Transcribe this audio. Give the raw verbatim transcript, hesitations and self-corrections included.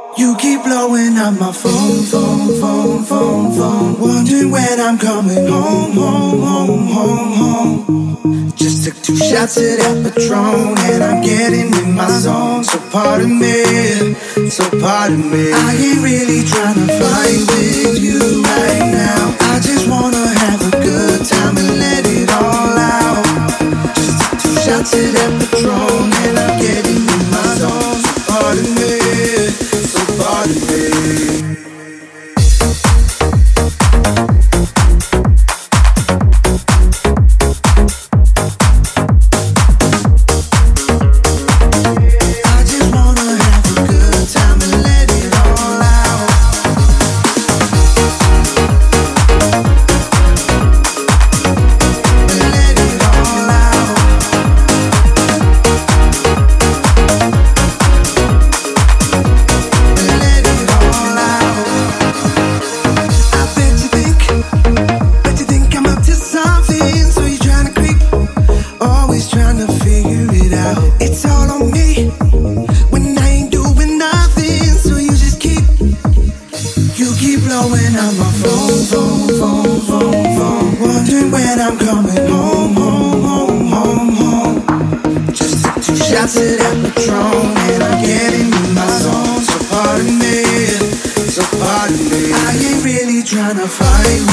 You keep blowing up my phone, phone, phone, phone, phone. Wondering when I'm coming home, home, home, home, home. Just took two shots of that Patron and I'm getting in my zone. So pardon me, so pardon me. I ain't really trying to fight with you right now. I just wanna have a good time and let it all out. Just took two shots of that Patron and I'm getting in my zone. So pardon me. Pardon me. Trying to find